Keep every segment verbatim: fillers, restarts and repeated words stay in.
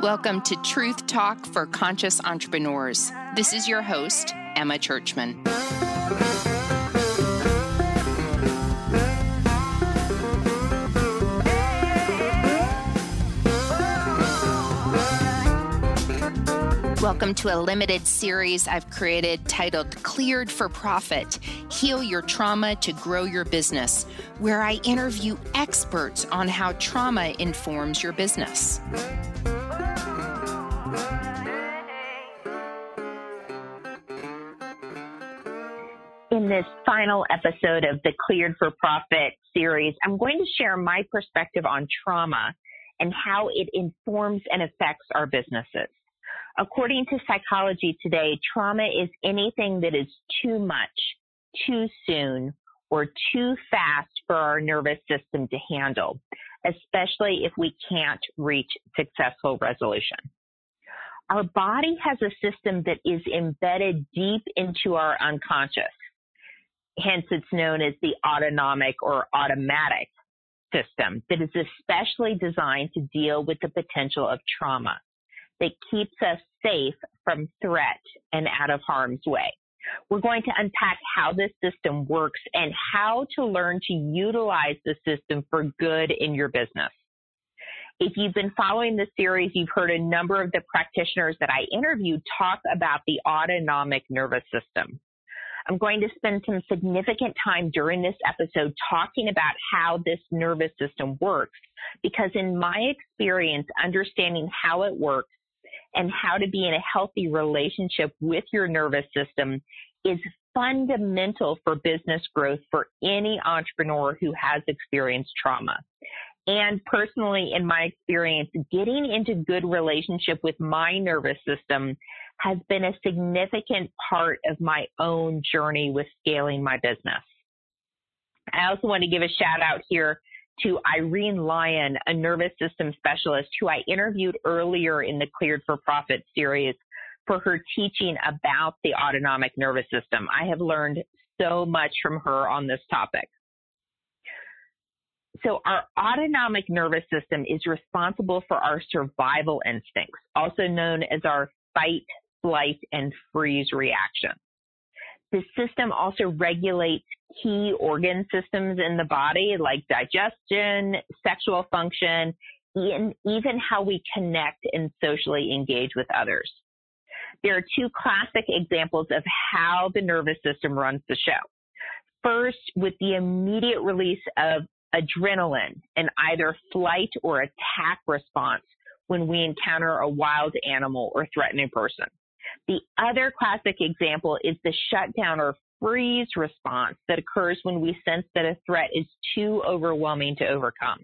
Welcome to Truth Talk for Conscious Entrepreneurs. This is your host, Emma Churchman. Welcome to a limited series I've created titled Cleared for Profit, Heal Your Trauma to Grow Your Business, where I interview experts on how trauma informs your business. In this final episode of the Cleared for Profit series, I'm going to share my perspective on trauma and how it informs and affects our businesses. According to Psychology Today, trauma is anything that is too much, too soon, or too fast for our nervous system to handle, especially if we can't reach successful resolution. Our body has a system that is embedded deep into our unconscious. Hence, it's known as the autonomic or automatic system that is especially designed to deal with the potential of trauma that keeps us safe from threat and out of harm's way. We're going to unpack how this system works and how to learn to utilize the system for good in your business. If you've been following this series, you've heard a number of the practitioners that I interviewed talk about the autonomic nervous system. I'm going to spend some significant time during this episode talking about how this nervous system works, because in my experience, understanding how it works and how to be in a healthy relationship with your nervous system is fundamental for business growth for any entrepreneur who has experienced trauma. And personally, in my experience, getting into good relationship with my nervous system has been a significant part of my own journey with scaling my business. I also want to give a shout out here to Irene Lyon, a nervous system specialist who I interviewed earlier in the Cleared for Profit series for her teaching about the autonomic nervous system. I have learned so much from her on this topic. So our autonomic nervous system is responsible for our survival instincts, also known as our fight, flight, and freeze reaction. The system also regulates key organ systems in the body like digestion, sexual function, and even how we connect and socially engage with others. There are two classic examples of how the nervous system runs the show. First, with the immediate release of adrenaline, an either flight or attack response when we encounter a wild animal or threatening person. The other classic example is the shutdown or freeze response that occurs when we sense that a threat is too overwhelming to overcome.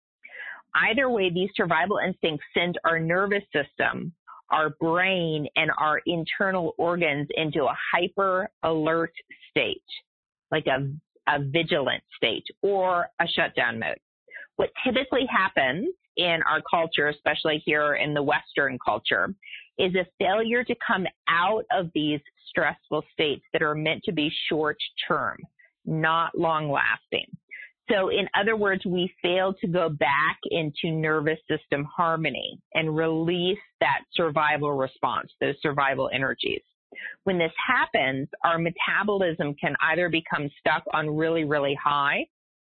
Either way, these survival instincts send our nervous system, our brain, and our internal organs into a hyper alert state, like a, a vigilant state or a shutdown mode. What typically happens in our culture, especially here in the Western culture, is a failure to come out of these stressful states that are meant to be short term, not long lasting. So in other words, we fail to go back into nervous system harmony and release that survival response, those survival energies. When this happens, our metabolism can either become stuck on really, really high,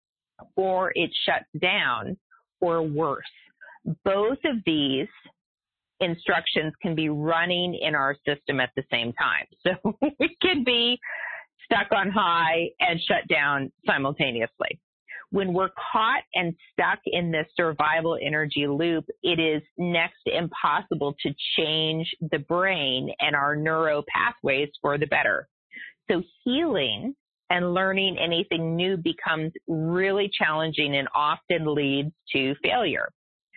or it shuts down, or worse. Both of these instructions can be running in our system at the same time. So we can be stuck on high and shut down simultaneously. When we're caught and stuck in this survival energy loop, it is next to impossible to change the brain and our neuro pathways for the better. So healing and learning anything new becomes really challenging and often leads to failure.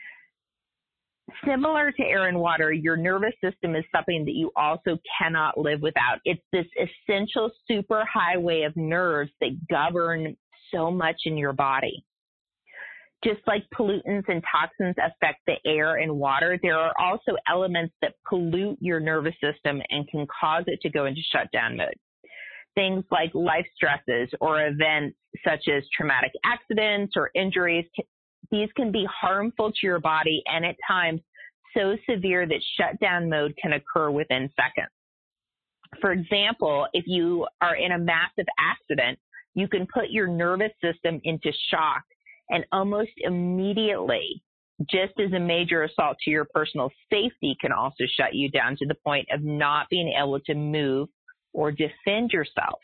Similar to air and water, your nervous system is something that you also cannot live without. It's this essential superhighway of nerves that govern so much in your body. Just like pollutants and toxins affect the air and water, there are also elements that pollute your nervous system and can cause it to go into shutdown mode. Things like life stresses or events such as traumatic accidents or injuries, these can be harmful to your body and at times so severe that shutdown mode can occur within seconds. For example, if you are in a massive accident, you can put your nervous system into shock, and almost immediately, just as a major assault to your personal safety can also shut you down to the point of not being able to move or defend yourself.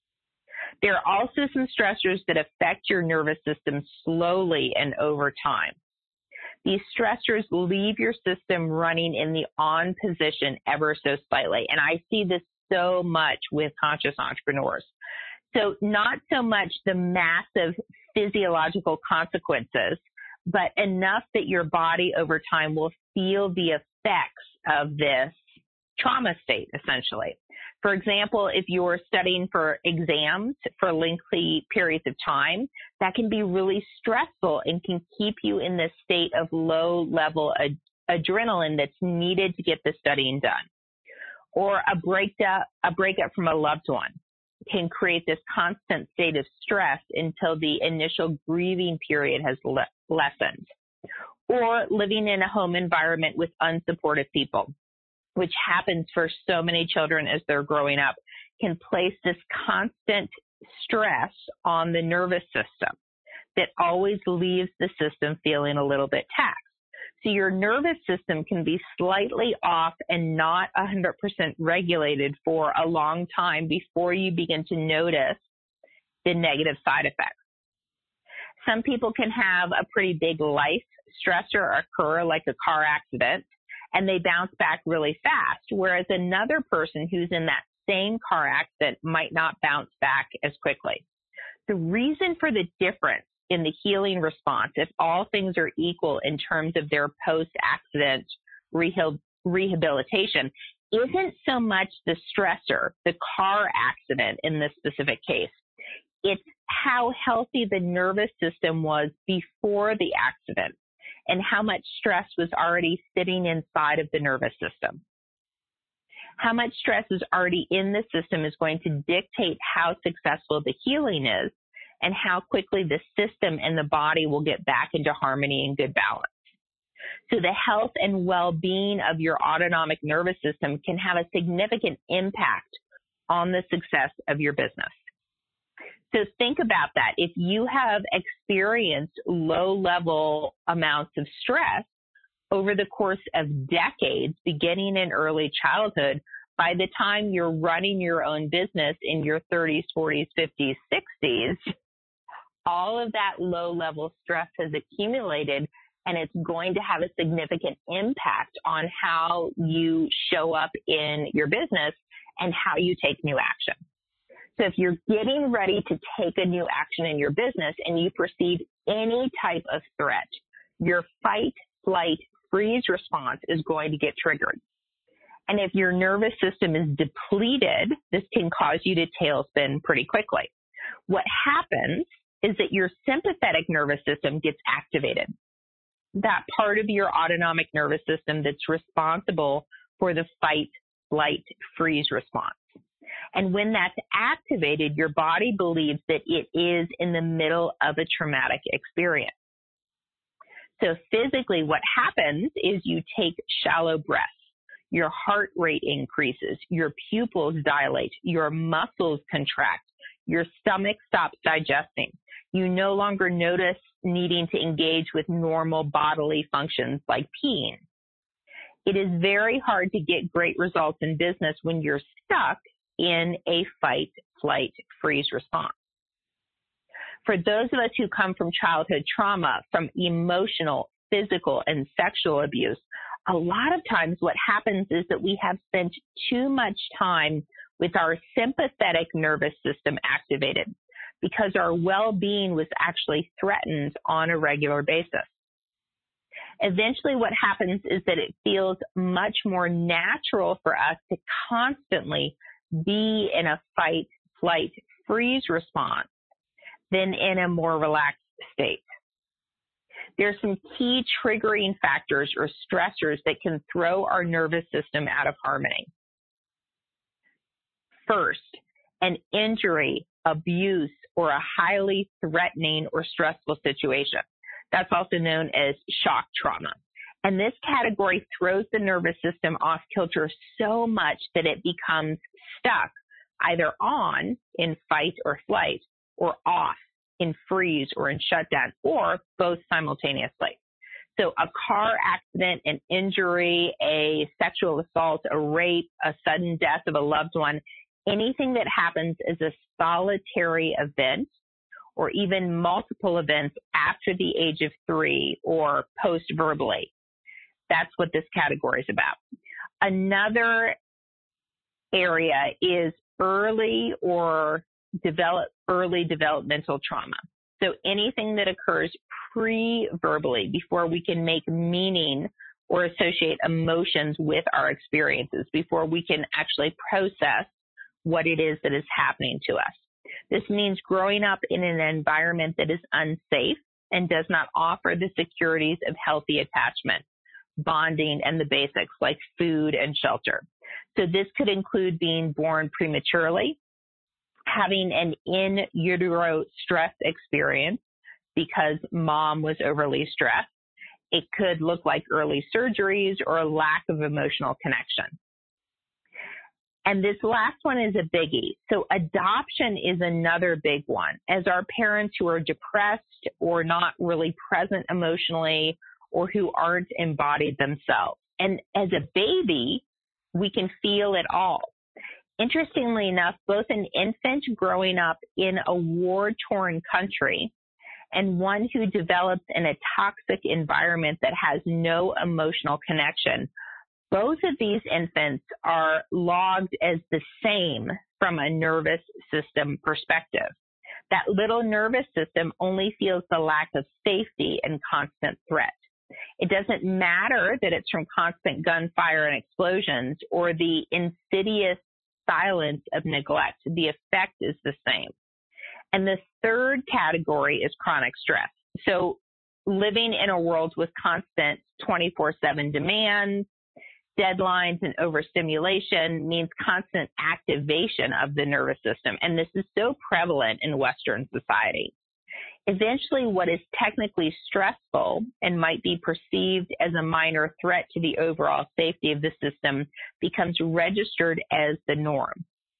There are also some stressors that affect your nervous system slowly and over time. These stressors leave your system running in the on position ever so slightly, and I see this so much with conscious entrepreneurs. So not so much the massive physiological consequences, but enough that your body over time will feel the effects of this trauma state, essentially. For example, if you're studying for exams for lengthy periods of time, that can be really stressful and can keep you in this state of low-level ad- adrenaline that's needed to get the studying done. Or a breakup, a breakup from a loved one can create this constant state of stress until the initial grieving period has le- lessened. Or living in a home environment with unsupportive people, which happens for so many children as they're growing up, can place this constant stress on the nervous system that always leaves the system feeling a little bit taxed. So your nervous system can be slightly off and not one hundred percent regulated for a long time before you begin to notice the negative side effects. Some people can have a pretty big life stressor occur, like a car accident, and they bounce back really fast, whereas another person who's in that same car accident might not bounce back as quickly. The reason for the difference in the healing response, if all things are equal in terms of their post-accident rehabil- rehabilitation, isn't so much the stressor, the car accident in this specific case. It's how healthy the nervous system was before the accident and how much stress was already sitting inside of the nervous system. How much stress is already in the system is going to dictate how successful the healing is and how quickly the system and the body will get back into harmony and good balance. So the health and well-being of your autonomic nervous system can have a significant impact on the success of your business. So think about that. If you have experienced low-level amounts of stress over the course of decades, beginning in early childhood, by the time you're running your own business in your thirties, forties, fifties, sixties, all of that low-level stress has accumulated, and it's going to have a significant impact on how you show up in your business and how you take new action. So if you're getting ready to take a new action in your business and you perceive any type of threat, your fight, flight, freeze response is going to get triggered. And if your nervous system is depleted, this can cause you to tailspin pretty quickly. What happens is that your sympathetic nervous system gets activated. That part of your autonomic nervous system that's responsible for the fight, flight, freeze response. And when that's activated, your body believes that it is in the middle of a traumatic experience. So physically, what happens is you take shallow breaths. Your heart rate increases, your pupils dilate, your muscles contract, your stomach stops digesting. You no longer notice needing to engage with normal bodily functions like peeing. It is very hard to get great results in business when you're stuck in a fight, flight, freeze response. For those of us who come from childhood trauma, from emotional, physical, and sexual abuse, a lot of times what happens is that we have spent too much time with our sympathetic nervous system activated because our well-being was actually threatened on a regular basis. Eventually what happens is that it feels much more natural for us to constantly be in a fight, flight, freeze response than in a more relaxed state. There's some key triggering factors or stressors that can throw our nervous system out of harmony. First, an injury, abuse, or a highly threatening or stressful situation. That's also known as shock trauma. And this category throws the nervous system off kilter so much that it becomes stuck either on in fight or flight or off in freeze or in shutdown, or both simultaneously. So a car accident, an injury, a sexual assault, a rape, a sudden death of a loved one, anything that happens as a solitary event or even multiple events after the age of three or post-verbally. That's what this category is about. Another area is early or develop early developmental trauma. So anything that occurs pre-verbally, before we can make meaning or associate emotions with our experiences, before we can actually process what it is that is happening to us. This means growing up in an environment that is unsafe and does not offer the securities of healthy attachment, bonding, and the basics like food and shelter. So this could include being born prematurely, having an in utero stress experience because mom was overly stressed. It could look like early surgeries or a lack of emotional connection. And this last one is a biggie. So adoption is another big one, as our parents who are depressed or not really present emotionally or who aren't embodied themselves. And as a baby, we can feel it all. Interestingly enough, both an infant growing up in a war-torn country and one who develops in a toxic environment that has no emotional connection, both of these infants are logged as the same from a nervous system perspective. That little nervous system only feels the lack of safety and constant threat. It doesn't matter that it's from constant gunfire and explosions or the insidious silence of neglect. The effect is the same. And the third category is chronic stress. So living in a world with constant twenty-four seven demands, deadlines, and overstimulation means constant activation of the nervous system. And this is so prevalent in Western society. Eventually, what is technically stressful and might be perceived as a minor threat to the overall safety of the system becomes registered as the norm.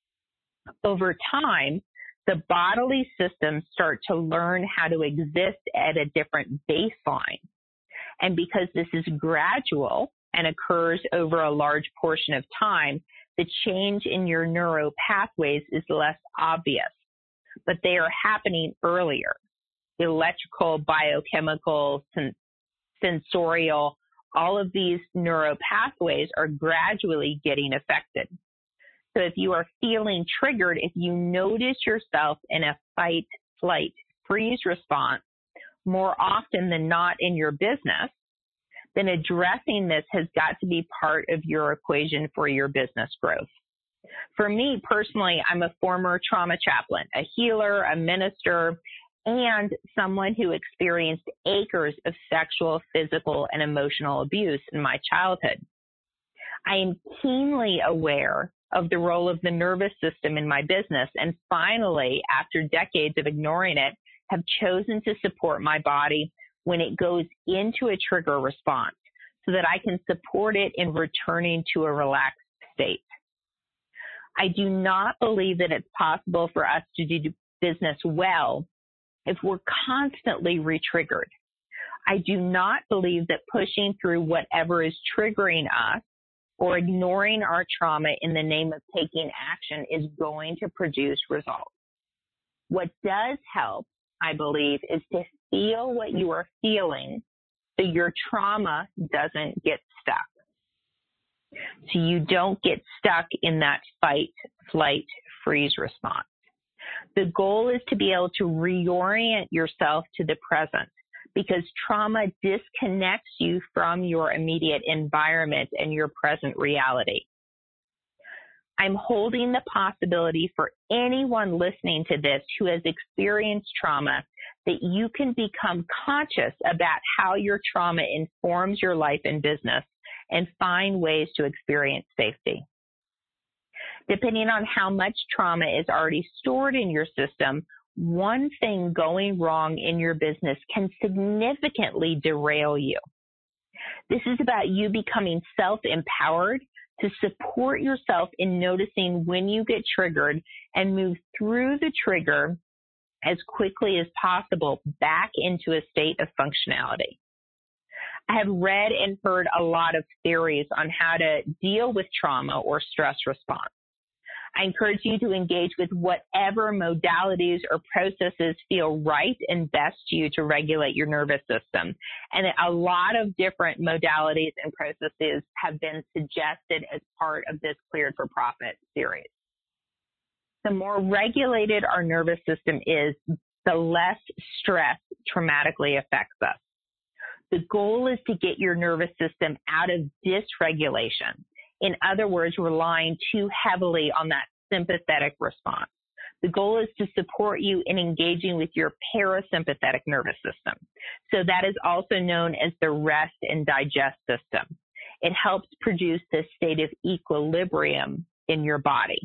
Over time, the bodily systems start to learn how to exist at a different baseline. And because this is gradual and occurs over a large portion of time, the change in your neuro pathways is less obvious, but they are happening earlier. Electrical, biochemical, sen- sensorial, all of these neuro pathways are gradually getting affected. So if you are feeling triggered, if you notice yourself in a fight, flight, freeze response more often than not in your business, then addressing this has got to be part of your equation for your business growth. For me personally, I'm a former trauma chaplain, a healer, a minister, and someone who experienced acres of sexual, physical, and emotional abuse in my childhood. I am keenly aware of the role of the nervous system in my business, and finally, after decades of ignoring it, have chosen to support my body when it goes into a trigger response so that I can support it in returning to a relaxed state. I do not believe that it's possible for us to do business well if we're constantly re-triggered. I do not believe that pushing through whatever is triggering us or ignoring our trauma in the name of taking action is going to produce results. What does help, I believe, is to feel what you are feeling so your trauma doesn't get stuck. So you don't get stuck in that fight, flight, freeze response. The goal is to be able to reorient yourself to the present, because trauma disconnects you from your immediate environment and your present reality. I'm holding the possibility for anyone listening to this who has experienced trauma that you can become conscious about how your trauma informs your life and business and find ways to experience safety. Depending on how much trauma is already stored in your system, one thing going wrong in your business can significantly derail you. This is about you becoming self-empowered to support yourself in noticing when you get triggered and move through the trigger as quickly as possible back into a state of functionality. I have read and heard a lot of theories on how to deal with trauma or stress response. I encourage you to engage with whatever modalities or processes feel right and best to you to regulate your nervous system. And a lot of different modalities and processes have been suggested as part of this Cleared for Profit series. The more regulated our nervous system is, the less stress traumatically affects us. The goal is to get your nervous system out of dysregulation. In other words, relying too heavily on that sympathetic response. The goal is to support you in engaging with your parasympathetic nervous system. So that is also known as the rest and digest system. It helps produce this state of equilibrium in your body.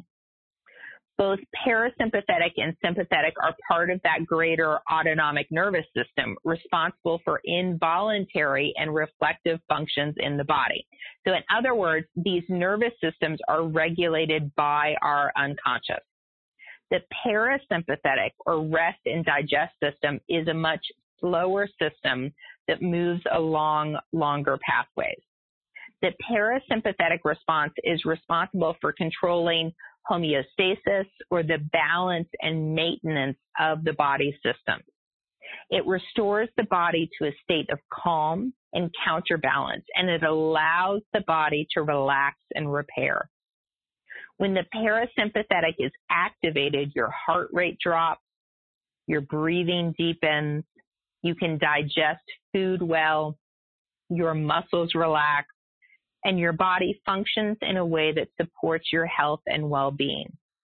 Both parasympathetic and sympathetic are part of that greater autonomic nervous system responsible for involuntary and reflective functions in the body. So in other words, these nervous systems are regulated by our unconscious. The parasympathetic or rest and digest system is a much slower system that moves along longer pathways. The parasympathetic response is responsible for controlling homeostasis, or the balance and maintenance of the body system. It restores the body to a state of calm and counterbalance, and it allows the body to relax and repair. When the parasympathetic is activated, your heart rate drops, your breathing deepens, you can digest food well, your muscles relax, and your body functions in a way that supports your health and well-being.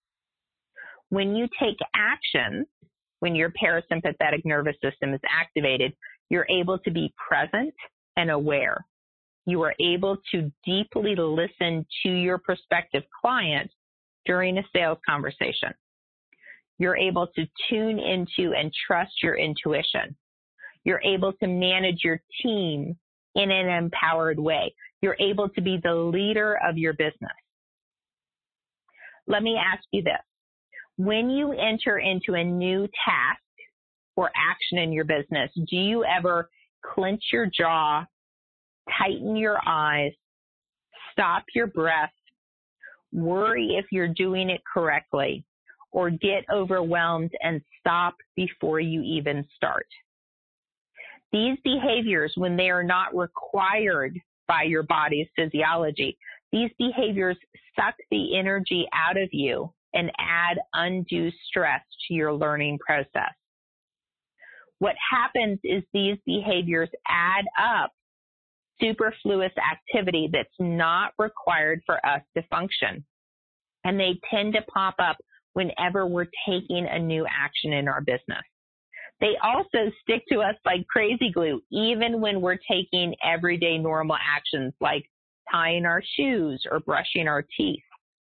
When you take action, when your parasympathetic nervous system is activated, you're able to be present and aware. You are able to deeply listen to your prospective client during a sales conversation. You're able to tune into and trust your intuition. You're able to manage your team in an empowered way. You're able to be the leader of your business. Let me ask you this. When you enter into a new task or action in your business, do you ever clench your jaw, tighten your eyes, stop your breath, worry if you're doing it correctly, or get overwhelmed and stop before you even start? These behaviors, when they are not required by your body's physiology, these behaviors suck the energy out of you and add undue stress to your learning process. What happens is these behaviors add up superfluous activity that's not required for us to function. And they tend to pop up whenever we're taking a new action in our business. They also stick to us like crazy glue, even when we're taking everyday normal actions like tying our shoes or brushing our teeth.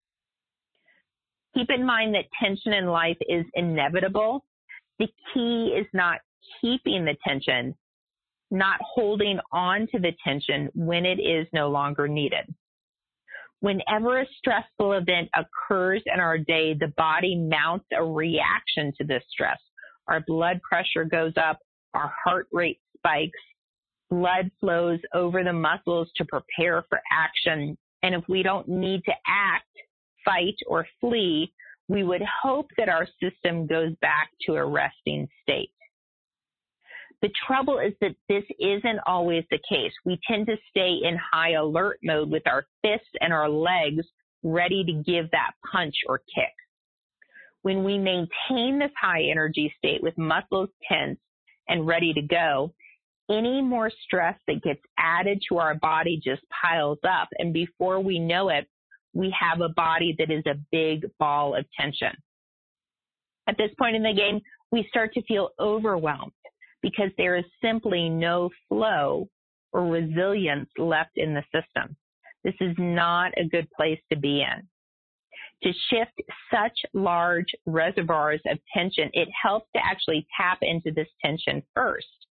Keep in mind that tension in life is inevitable. The key is not keeping the tension, not holding on to the tension when it is no longer needed. Whenever a stressful event occurs in our day, the body mounts a reaction to this stress. Our blood pressure goes up, our heart rate spikes, blood flows over the muscles to prepare for action. And if we don't need to act, fight, or flee, we would hope that our system goes back to a resting state. The trouble is that this isn't always the case. We tend to stay in high alert mode with our fists and our legs ready to give that punch or kick. When we maintain this high energy state with muscles tense and ready to go, any more stress that gets added to our body just piles up, and before we know it, we have a body that is a big ball of tension. At this point in the game, we start to feel overwhelmed because there is simply no flow or resilience left in the system. This is not a good place to be in. To shift such large reservoirs of tension, it helps to actually tap into this tension first.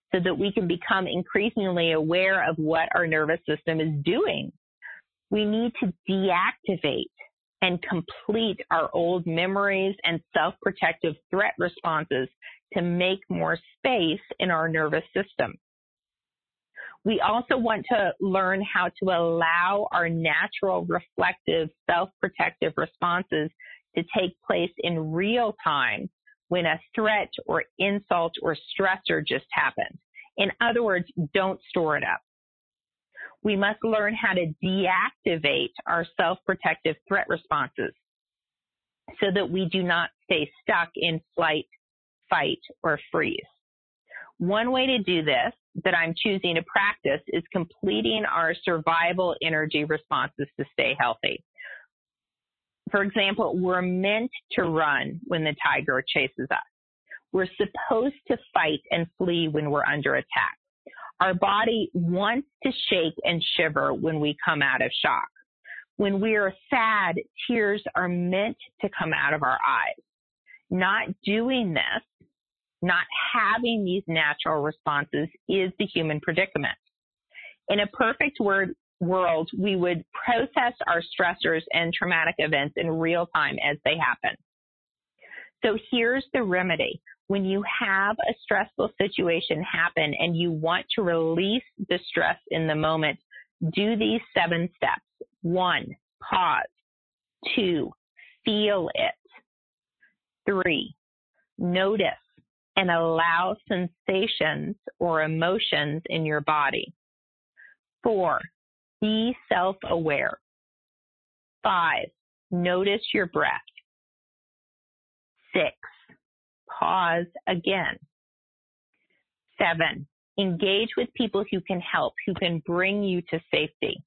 so that we can become increasingly aware of what our nervous system is doing. We need to deactivate and complete our old memories and self-protective threat responses to make more space in our nervous system. We also want to learn how to allow our natural, reflective, self-protective responses to take place in real time when a threat or insult or stressor just happened. In other words, don't store it up. We must learn how to deactivate our self-protective threat responses so that we do not stay stuck in flight, fight, or freeze. One way to do this that I'm choosing to practice is completing our survival energy responses to stay healthy. For example, we're meant to run when the tiger chases us. We're supposed to fight and flee when we're under attack. Our body wants to shake and shiver when we come out of shock. When we are sad, tears are meant to come out of our eyes. Not doing this, not having these natural responses is the human predicament. In a perfect word, world, we would process our stressors and traumatic events in real time as they happen. So here's the remedy. When you have a stressful situation happen and you want to release the stress in the moment, do these seven steps. One, pause. Two, feel it. Three, notice and allow sensations or emotions in your body. Four, be self-aware. Five, notice your breath. Six, pause again. Seven, engage with people who can help, who can bring you to safety.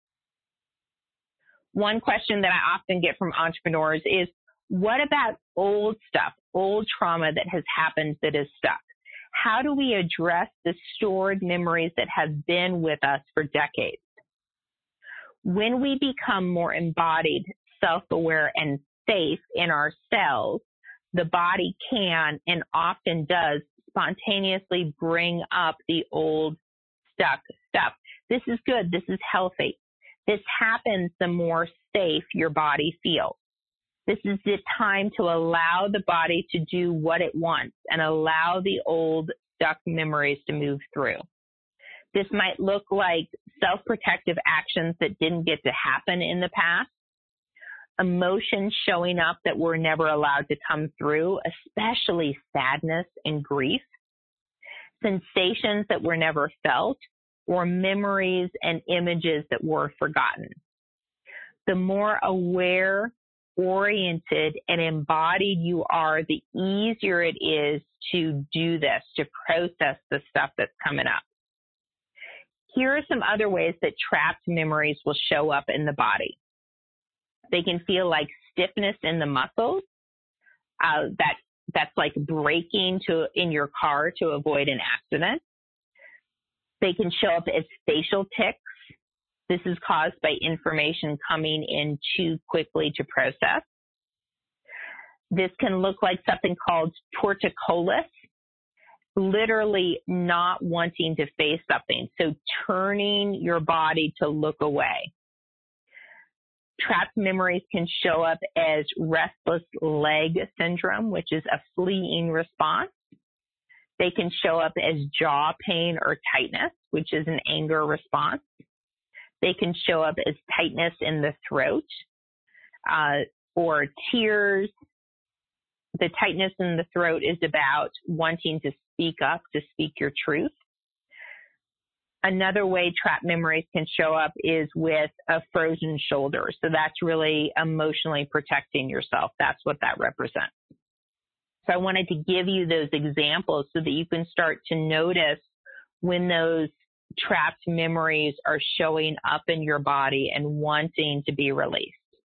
One question that I often get from entrepreneurs is, what about old stuff, old trauma that has happened that is stuck? How do we address the stored memories that have been with us for decades? When we become more embodied, self-aware, and safe in ourselves, the body can and often does spontaneously bring up the old stuck stuff. This is good. This is healthy. This happens the more safe your body feels. This is the time to allow the body to do what it wants and allow the old stuck memories to move through. This might look like self-protective actions that didn't get to happen in the past, emotions showing up that were never allowed to come through, especially sadness and grief, sensations that were never felt, or memories and images that were forgotten. The more aware, oriented, and embodied you are, the easier it is to do this, to process the stuff that's coming up. Here are some other ways that trapped memories will show up in the body. They can feel like stiffness in the muscles. Uh, that that's like braking to in your car to avoid an accident. They can show up as facial tics. This is caused by information coming in too quickly to process. This can look like something called torticollis, literally not wanting to face something, so turning your body to look away. Trapped memories can show up as restless leg syndrome, which is a fleeing response. They can show up as jaw pain or tightness, which is an anger response. They can show up as tightness in the throat uh, or tears. The tightness in the throat is about wanting to speak up, to speak your truth. Another way trapped memories can show up is with a frozen shoulder. So that's really emotionally protecting yourself. That's what that represents. So I wanted to give you those examples so that you can start to notice when those trapped memories are showing up in your body and wanting to be released.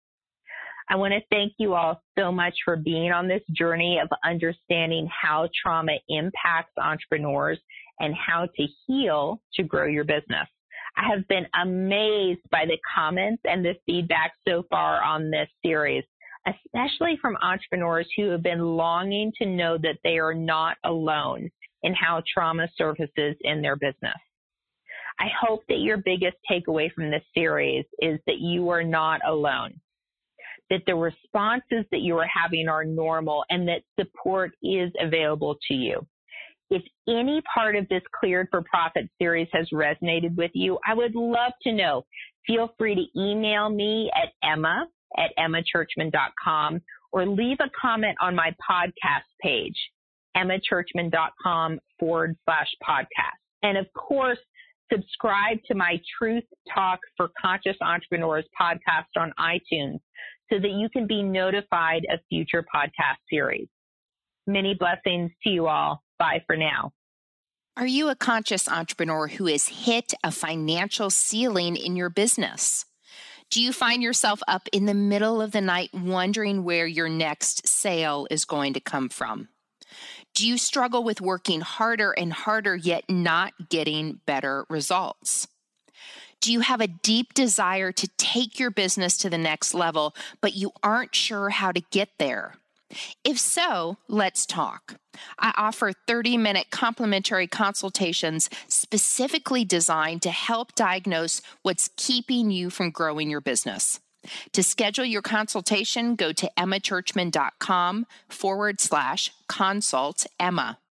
I want to thank you all so much for being on this journey of understanding how trauma impacts entrepreneurs and how to heal to grow your business. I have been amazed by the comments and the feedback so far on this series, especially from entrepreneurs who have been longing to know that they are not alone in how trauma surfaces in their business. I hope that your biggest takeaway from this series is that you are not alone, that the responses that you are having are normal, and that support is available to you. If any part of this Cleared for Profit series has resonated with you, I would love to know. Feel free to email me at Emma at emma churchman dot com or leave a comment on my podcast page, emmachurchman.com forward slash podcast. And of course, subscribe to my Truth Talk for Conscious Entrepreneurs podcast on iTunes so that you can be notified of future podcast series. Many blessings to you all. Bye for now. Are you a conscious entrepreneur who has hit a financial ceiling in your business? Do you find yourself up in the middle of the night wondering where your next sale is going to come from? Do you struggle with working harder and harder yet not getting better results? Do you have a deep desire to take your business to the next level, but you aren't sure how to get there? If so, let's talk. I offer thirty-minute complimentary consultations specifically designed to help diagnose what's keeping you from growing your business. To schedule your consultation, go to emmachurchman.com forward slash consult Emma.